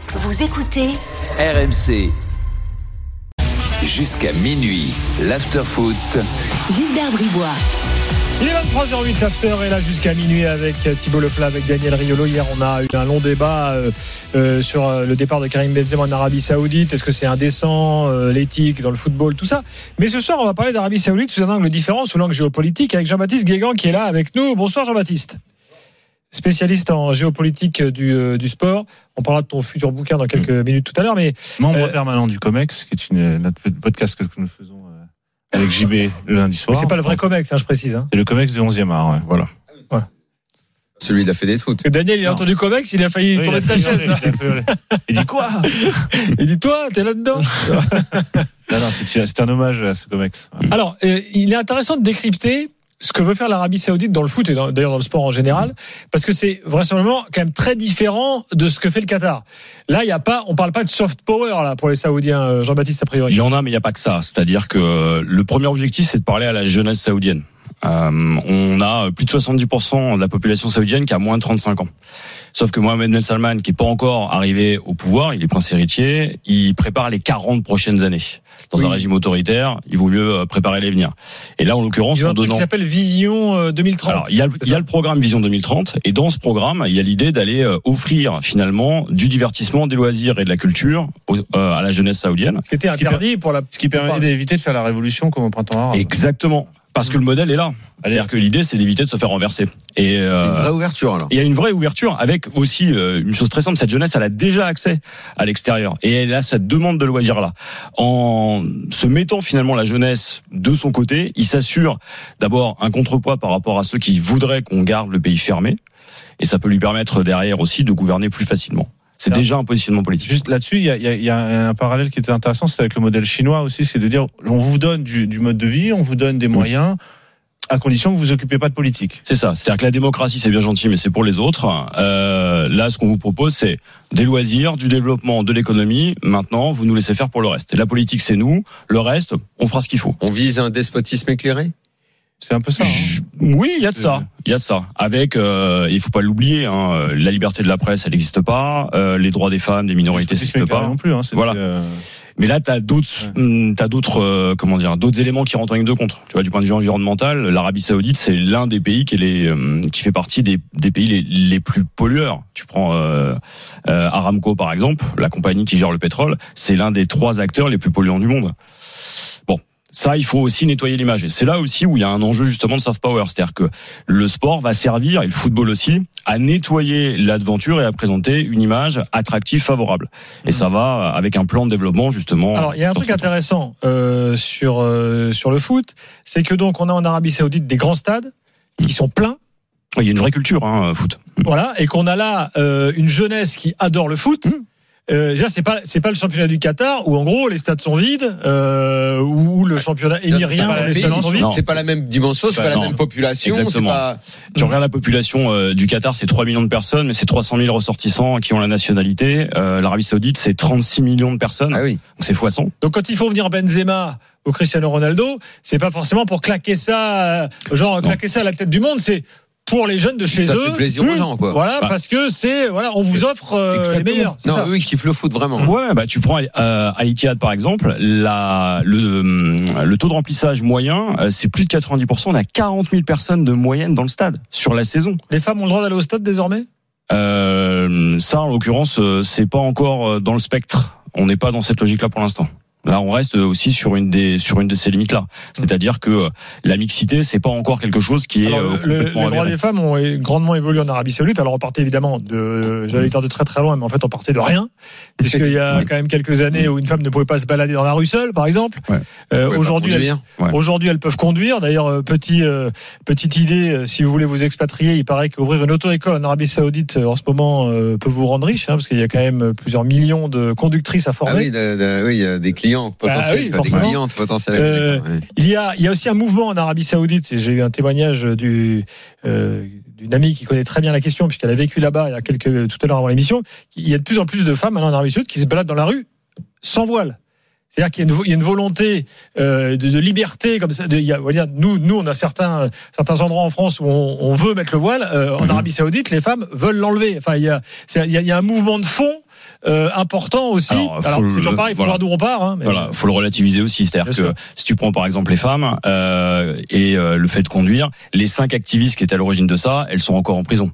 Vous écoutez RMC. Jusqu'à minuit, l'after-foot. Gilbert Bribois. Il est 23h08, l'after est là jusqu'à minuit avec Thibaut Leplat, avec Daniel Riolo. Hier, on a eu un long débat sur le départ de Karim Benzema en Arabie Saoudite. Est-ce que c'est indécent, l'éthique dans le football, tout ça. Mais ce soir, on va parler d'Arabie Saoudite sous un angle différent, sous l'angle géopolitique, avec Jean-Baptiste Guégan qui est là avec nous. Bonsoir Jean-Baptiste. Spécialiste en géopolitique du sport. On parlera de ton futur bouquin dans quelques minutes tout à l'heure. Mais membre permanent du COMEX, qui est notre podcast que nous faisons avec JB le lundi soir. Mais c'est pas le vrai COMEX, je précise. C'est le COMEX de 11e art, ouais, voilà. Ouais. Celui de la Fédé de foot. Daniel, il a entendu COMEX, il a failli tomber de sa chaise. Il dit quoi? Il dit toi, t'es là-dedans. Non, c'est un hommage à ce COMEX. Alors, il est intéressant de décrypter ce que veut faire l'Arabie Saoudite dans le foot et d'ailleurs dans le sport en général, parce que c'est vraisemblablement quand même très différent de ce que fait le Qatar. Là, on parle pas de soft power là pour les Saoudiens, Jean-Baptiste a priori. Il y en a, mais il n'y a pas que ça. C'est-à-dire que le premier objectif, c'est de parler à la jeunesse saoudienne. On a plus de 70% de la population saoudienne qui a moins de 35 ans. Sauf que Mohamed Ben Salman, qui est pas encore arrivé au pouvoir, il est prince héritier, il prépare les 40 prochaines années. Dans un régime autoritaire, il vaut mieux préparer l'avenir. Et là, en l'occurrence, il y a un truc qui s'appelle Vision 2030. Alors, il y a le programme Vision 2030, et dans ce programme, il y a l'idée d'aller offrir finalement du divertissement, des loisirs et de la culture à la jeunesse saoudienne. Ce qui était interdit ce qui permet d'éviter de faire la révolution comme au printemps arabe. Exactement. Parce que le modèle est là. C'est-à-dire que l'idée, c'est d'éviter de se faire renverser. Et c'est une vraie ouverture, alors. Il y a une vraie ouverture avec aussi une chose très simple. Cette jeunesse, elle a déjà accès à l'extérieur. Et elle a cette demande de loisirs-là. En se mettant finalement la jeunesse de son côté, il s'assure d'abord un contrepoids par rapport à ceux qui voudraient qu'on garde le pays fermé. Et ça peut lui permettre derrière aussi de gouverner plus facilement. C'est déjà un positionnement politique. Juste là-dessus, il y a un parallèle qui était intéressant, c'est avec le modèle chinois aussi, c'est de dire, on vous donne du mode de vie, on vous donne des moyens, à condition que vous occupez pas de politique. C'est ça. C'est-à-dire que la démocratie, c'est bien gentil, mais c'est pour les autres. Là, ce qu'on vous propose, c'est des loisirs, du développement, de l'économie. Maintenant, vous nous laissez faire pour le reste. Et la politique, c'est nous. Le reste, on fera ce qu'il faut. On vise un despotisme éclairé? C'est un peu ça. Oui, il y a de ça. Il y a de ça. Avec, il faut pas l'oublier, la liberté de la presse, elle n'existe pas. Les droits des femmes, des minorités, ça n'existe pas non plus. Voilà. Mais là, t'as d'autres, d'autres éléments qui rentrent en ligne de compte. Tu vois, du point de vue environnemental, l'Arabie Saoudite, c'est l'un des pays qui fait partie des pays les plus pollueurs. Tu prends Aramco par exemple, la compagnie qui gère le pétrole, c'est l'un des 3 acteurs les plus polluants du monde. Bon. Ça, il faut aussi nettoyer l'image. Et c'est là aussi où il y a un enjeu justement de soft power. C'est-à-dire que le sport va servir, et le football aussi, à nettoyer l'aventure et à présenter une image attractive, favorable. Et ça va avec un plan de développement justement. Alors, il y a un truc intéressant sur le foot, c'est que donc on a en Arabie Saoudite des grands stades qui sont pleins. Il y a une vraie culture, foot. Voilà, et qu'on a là une jeunesse qui adore le foot. Déjà, c'est pas le championnat du Qatar où en gros les stades sont vides, où le championnat émirien les stades sont vides. C'est pas la même dimension, c'est pas la même population. Exactement. Tu regardes la population du Qatar, c'est 3 millions de personnes, mais c'est 300 000 ressortissants qui ont la nationalité. L'Arabie Saoudite, c'est 36 millions de personnes. Ah oui. Donc c'est x100. Donc quand il faut venir Benzema ou Cristiano Ronaldo, c'est pas forcément pour claquer ça, claquer ça à la tête du monde, c'est pour les jeunes de chez ça eux. Ça fait plaisir aux gens, quoi. Voilà, parce que on vous offre les meilleurs. Non, eux, ils kiffent le foot, vraiment. Ouais, tu prends à Etihad, par exemple, le taux de remplissage moyen, c'est plus de 90%. On a 40 000 personnes de moyenne dans le stade, sur la saison. Les femmes ont le droit d'aller au stade, désormais? Ça, en l'occurrence, c'est pas encore dans le spectre. On n'est pas dans cette logique-là pour l'instant. Là, on reste aussi sur une de ces limites-là. C'est-à-dire que la mixité, c'est pas encore quelque chose qui est complètement les droits des femmes ont grandement évolué en Arabie Saoudite. Alors, on partait évidemment j'allais dire de très très loin, mais en fait, on partait de rien. Puisqu'il y a quand même quelques années où une femme ne pouvait pas se balader dans la rue seule, par exemple. Aujourd'hui, elles peuvent conduire. D'ailleurs, petite idée, si vous voulez vous expatrier, il paraît qu'ouvrir une auto-école en Arabie Saoudite, en ce moment, peut vous rendre riche, parce qu'il y a quand même plusieurs millions de conductrices à former. Ah oui, il y a des clients potentiels, des clientes potentielles. Il y a aussi un mouvement en Arabie Saoudite. J'ai eu un témoignage d'une amie qui connaît très bien la question puisqu'elle a vécu là-bas tout à l'heure avant l'émission. Il y a de plus en plus de femmes maintenant en Arabie Saoudite qui se baladent dans la rue sans voile. C'est-à-dire qu'il y a une volonté de liberté comme ça. Nous, on a certains endroits en France où on veut mettre le voile. En Arabie Saoudite, les femmes veulent l'enlever. Enfin, il y a un mouvement de fond important aussi. Alors c'est toujours pareil, il faut voir d'où on part. Hein, mais... Voilà, faut le relativiser aussi. C'est-à-dire que si tu prends par exemple les femmes et le fait de conduire, les 5 activistes qui étaient à l'origine de ça, elles sont encore en prison.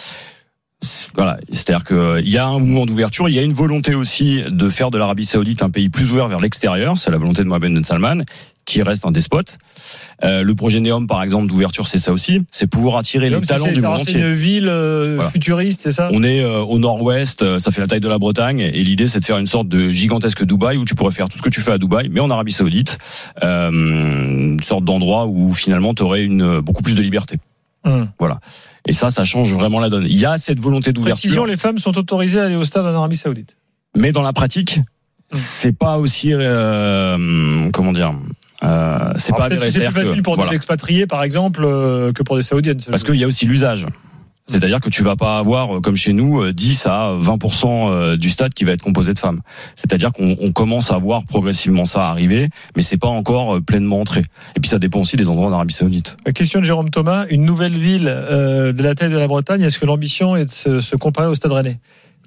Voilà, c'est-à-dire que il y a un mouvement d'ouverture, il y a une volonté aussi de faire de l'Arabie Saoudite un pays plus ouvert vers l'extérieur. C'est la volonté de Mohammed Ben Salman, qui reste un despote. Le projet Neom, par exemple, d'ouverture, c'est ça aussi, c'est pouvoir attirer les talents du monde entier. C'est une ville futuriste, c'est ça ? On est au nord-ouest, ça fait la taille de la Bretagne, et l'idée c'est de faire une sorte de gigantesque Dubaï où tu pourrais faire tout ce que tu fais à Dubaï, mais en Arabie Saoudite, une sorte d'endroit où finalement tu aurais beaucoup plus de liberté. Voilà. Et ça change vraiment la donne. Il y a cette volonté d'ouverture. Précision, les femmes sont autorisées à aller au stade en Arabie Saoudite. Mais dans la pratique, c'est pas aussi, comment dire, c'est pas avéré. C'est plus facile pour des expatriés, par exemple, que pour des Saoudiennes. Parce qu'il y a aussi l'usage. C'est-à-dire que tu vas pas avoir, comme chez nous, 10 à 20% du stade qui va être composé de femmes. C'est-à-dire qu'on commence à voir progressivement ça arriver, mais c'est pas encore pleinement entré. Et puis ça dépend aussi des endroits en Arabie Saoudite. Question de Jérôme Thomas, une nouvelle ville de la taille de la Bretagne, est-ce que l'ambition est de se comparer au Stade Rennais ?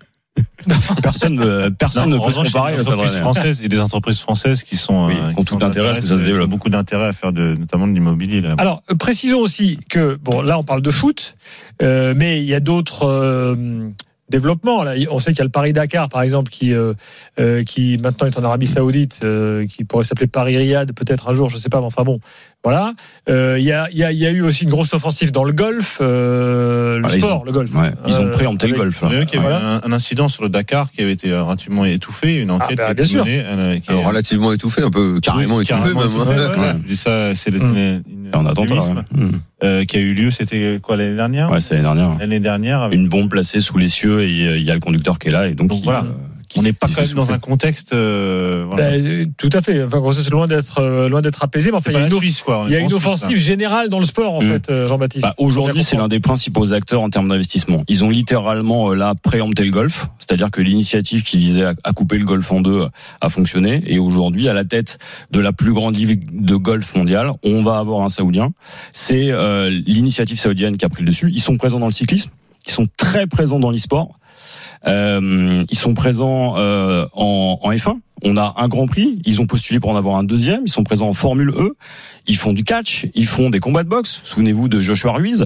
Personne ne peut se comparer à Stade Rennais. Il y a des entreprises françaises qui sont ont tout intérêt à ce que ça se développe. Beaucoup d'intérêt à faire notamment de l'immobilier là. Alors précisons aussi que là on parle de foot, mais il y a d'autres développement. Là, on sait qu'il y a le Paris-Dakar, par exemple, qui maintenant est en Arabie Saoudite, qui pourrait s'appeler Paris-Riyad, peut-être un jour, je sais pas, mais enfin bon, voilà. Il y a eu aussi une grosse offensive dans le golf, le golf. Ouais, ils ont préempté le golf. Là. Il y a eu un incident sur le Dakar qui avait été relativement étouffé, une enquête qui a été menée. Relativement étouffé, un peu carrément étouffé même. Je dis ça, c'est en attendant. Qui a eu lieu, c'était quoi l'année dernière ? Ouais, c'est l'année dernière. Avec une bombe placée sous les cieux et il y a le conducteur qui est là et donc voilà. On n'est pas quand même dans un contexte. Tout à fait. Enfin, c'est loin d'être apaisé, mais enfin, il y a une offensive générale dans le sport, en fait, Jean-Baptiste. Aujourd'hui, c'est l'un des principaux acteurs en termes d'investissement. Ils ont littéralement préempté le golf, c'est-à-dire que l'initiative qui visait à couper le golf en deux a fonctionné. Et aujourd'hui, à la tête de la plus grande ligue de golf mondiale, on va avoir un Saoudien. C'est l'initiative saoudienne qui a pris le dessus. Ils sont présents dans le cyclisme, ils sont très présents dans l'e-sport. Ils sont présents en F1. On a un Grand Prix. Ils ont postulé pour en avoir un deuxième. Ils sont présents en Formule E. Ils font du catch. Ils font des combats de boxe. Souvenez-vous de Joshua Ruiz.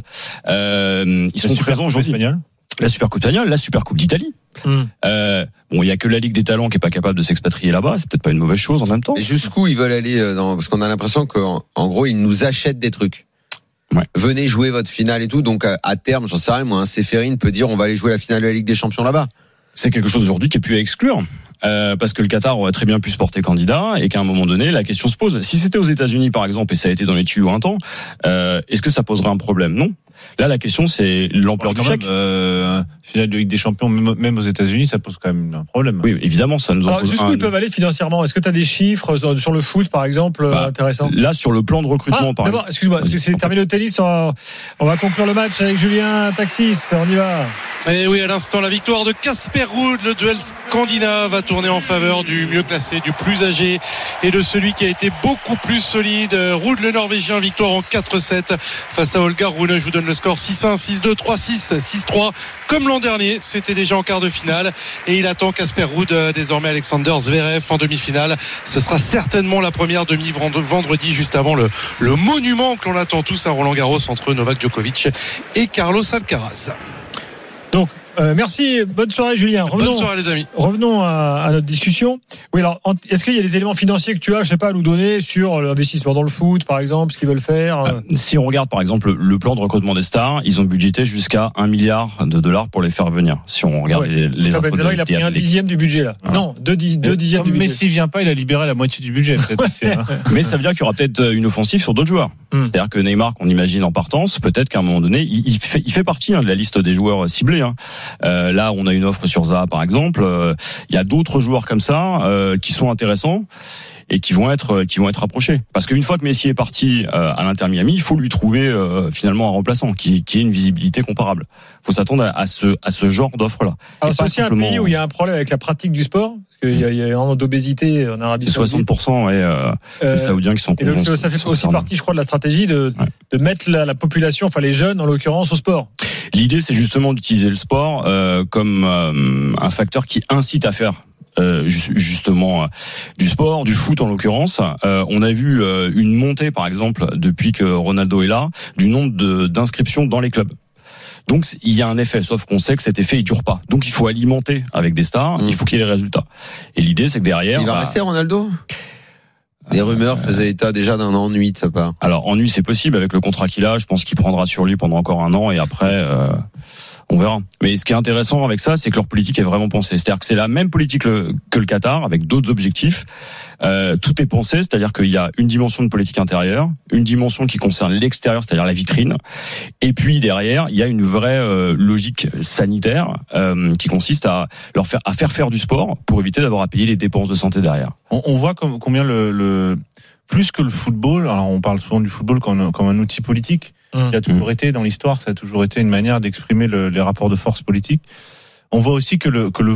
Ils sont présents aujourd'hui. La Super Coupe espagnole, la Super Coupe d'Italie. Il y a que la Ligue des Talents qui est pas capable de s'expatrier là-bas. C'est peut-être pas une mauvaise chose en même temps. Et jusqu'où ils veulent aller parce qu'on a l'impression qu'en gros ils nous achètent des trucs. Ouais. Venez jouer votre finale et tout. Donc à terme, j'en sais rien, moi, Séphérine peut dire on va aller jouer la finale de la Ligue des Champions là-bas. C'est quelque chose aujourd'hui qui est plus à exclure. Parce que le Qatar aurait très bien pu se porter candidat et qu'à un moment donné, la question se pose. Si c'était aux États-Unis, par exemple, et ça a été dans les tuyaux un temps, est-ce que ça poserait un problème ? Non. Là, la question, c'est l'ampleur du chèque. Finale de Ligue des Champions, même aux États-Unis, ça pose quand même un problème. Oui, évidemment, ça nous en pose. Jusqu'où ils peuvent aller financièrement ? Est-ce que tu as des chiffres sur le foot, par exemple, intéressants ? Là, sur le plan de recrutement, par exemple. D'abord, excuse-moi, c'est terminé le tennis. On va conclure le match avec Julien Taxis. On y va. Et oui, à l'instant, la victoire de Casper Ruud. Le duel scandinave va tourner en faveur du mieux classé, du plus âgé et de celui qui a été beaucoup plus solide. Ruud, le Norvégien, victoire en 4-7 face à Holger Rune. Je vous donne le score 6-1, 6-2, 3-6, 6-3. Comme l'an dernier, c'était déjà en quart de finale. Et il attend Casper Ruud, désormais Alexander Zverev en demi-finale. Ce sera certainement la première vendredi, juste avant le monument que l'on attend tous à Roland-Garros entre Novak Djokovic et Carlos Alcaraz. Donc, merci, bonne soirée Julien. Bonne soirée les amis. Revenons à notre discussion. Oui, alors est-ce qu'il y a des éléments financiers que tu as, je sais pas, à nous donner sur l'investissement dans le foot, par exemple, ce qu'ils veulent faire Si on regarde par exemple le plan de recrutement des stars, ils ont budgété jusqu'à $1 milliard pour les faire venir. Si on regarde les infos il a pris 1/10 du budget là. Ah. Non, 2/10 du budget. Mais s'il vient pas, il a libéré la moitié du budget. Mais ça veut dire qu'il y aura peut-être une offensive sur d'autres joueurs. C'est-à-dire que Neymar, qu'on imagine en partance, peut-être qu'à un moment donné, il fait partie de la liste des joueurs ciblés. Là, on a une offre sur Zaha, par exemple. Il y a d'autres joueurs comme ça qui sont intéressants. et qui vont être approchés. Parce qu'une fois que Messi est parti à l'Inter Miami, il faut lui trouver finalement un remplaçant qui ait une visibilité comparable. Il faut s'attendre à ce genre d'offre-là. Alors c'est aussi un pays où il y a un problème avec la pratique du sport, parce qu'il y a énormément d'obésité en Arabie Saoudite. 60% les Saoudiens qui sont et donc ça fait aussi partie, je crois, de la stratégie de mettre la population, enfin les jeunes en l'occurrence, au sport. L'idée, c'est justement d'utiliser le sport comme un facteur qui incite à faire justement du sport, du foot en l'occurrence. On a vu une montée, par exemple, depuis que Ronaldo est là, du nombre d'inscriptions dans les clubs. Donc il y a un effet, sauf qu'on sait que cet effet il dure pas. Donc il faut alimenter avec des stars, il faut qu'il y ait les résultats. Et l'idée, c'est que derrière, il va rester Ronaldo. Les rumeurs faisaient état déjà d'un ennui de sa part. Alors ennui, c'est possible avec le contrat qu'il a. Je pense qu'il prendra sur lui pendant encore un an et après on verra. Mais ce qui est intéressant avec ça, c'est que leur politique est vraiment pensée. C'est-à-dire que c'est la même politique que le Qatar, avec d'autres objectifs. Tout est pensé, c'est-à-dire qu'il y a une dimension de politique intérieure, une dimension qui concerne l'extérieur, c'est-à-dire la vitrine, et puis derrière, il y a une vraie logique sanitaire qui consiste à faire faire du sport pour éviter d'avoir à payer les dépenses de santé derrière. On voit combien plus que le football. Alors on parle souvent du football comme un outil politique. Il a toujours été dans l'histoire, ça a toujours été une manière d'exprimer les rapports de force politiques. On voit aussi que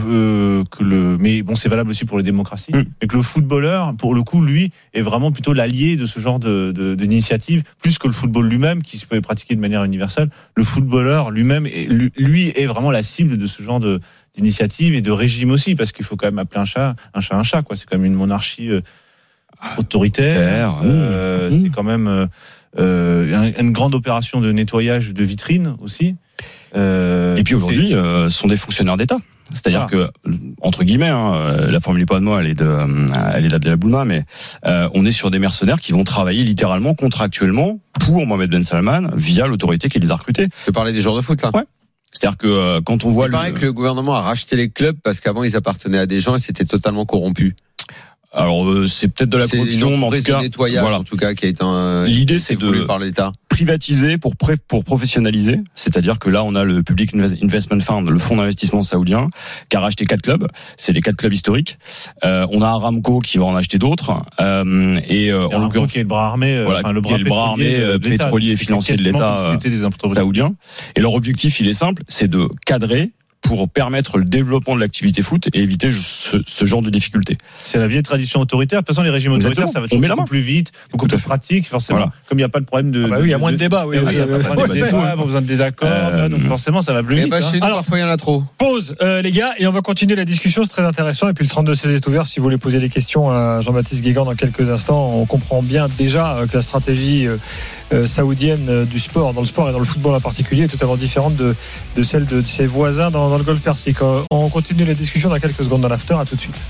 mais bon, c'est valable aussi pour les démocraties, et que le footballeur, pour le coup, lui, est vraiment plutôt l'allié de ce genre d'initiative, plus que le football lui-même, qui se peut pratiquer de manière universelle. Le footballeur lui-même, lui, est vraiment la cible de ce genre d'initiative et de régime aussi, parce qu'il faut quand même appeler un chat, quoi. C'est quand même une monarchie autoritaire. C'est quand même une grande opération de nettoyage de vitrines aussi. Et puis aujourd'hui, sont des fonctionnaires d'État. C'est-à-dire que, entre guillemets, la formule pas de moi, elle est d'Abdel Boulma, mais on est sur des mercenaires qui vont travailler littéralement, contractuellement, pour Mohamed Ben Salman, via l'autorité qui les a recrutés. Tu parlais des joueurs de foot, là. Ouais. C'est-à-dire que quand on voit... Il paraît que le gouvernement a racheté les clubs parce qu'avant ils appartenaient à des gens et c'était totalement corrompu. Alors c'est peut-être de la corruption, mais en tout cas, de nettoyage, voilà. En tout cas, qui a été l'idée, c'est de par l'État. Privatiser pour professionnaliser. C'est-à-dire que là, on a le Public Investment Fund, le fonds d'investissement saoudien, qui a racheté 4 clubs. C'est les 4 clubs historiques. On a Aramco qui va en acheter d'autres. Et Aramco qui est le bras armé, le bras armé pétrolier et financier de l'État saoudien. Et leur objectif, il est simple, c'est de cadrer pour permettre le développement de l'activité foot et éviter ce genre de difficultés. C'est la vieille tradition autoritaire. De toute façon, les régimes autoritaires, ça va toujours beaucoup plus vite, beaucoup plus pratique, forcément. Voilà. Comme il n'y a pas de problème de... il y a moins de débats. Oui, il y a pas besoin de désaccords. Donc forcément, ça va plus vite. Chez nous, parfois, il y en a trop. Pause, les gars, et on va continuer la discussion. C'est très intéressant. Et puis le 32-16 est ouvert si vous voulez poser des questions à Jean-Baptiste Guégan dans quelques instants. On comprend bien déjà que la stratégie saoudienne du sport, dans le sport et dans le football en particulier, est totalement différente de celle de ses voisins dans le Golfe Persique. On continue la discussion dans quelques secondes dans l'after. À tout de suite.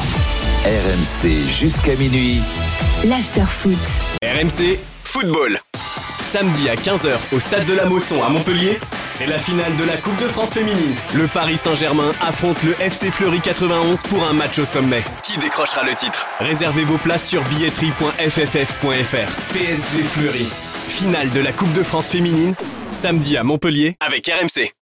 RMC jusqu'à minuit. L'after foot. RMC Football. Samedi à 15h au Stade de la Mosson à Montpellier, c'est la finale de la Coupe de France féminine. Le Paris Saint-Germain affronte le FC Fleury 91 pour un match au sommet. Qui décrochera le titre ? Réservez vos places sur billetterie.fff.fr. PSG Fleury. Finale de la Coupe de France féminine, samedi à Montpellier avec RMC.